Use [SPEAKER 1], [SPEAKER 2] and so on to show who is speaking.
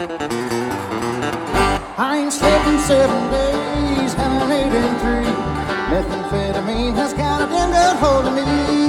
[SPEAKER 1] I ain't slept in 7 days, haven't ate in 3. Methamphetamine has got a damn good hold of me.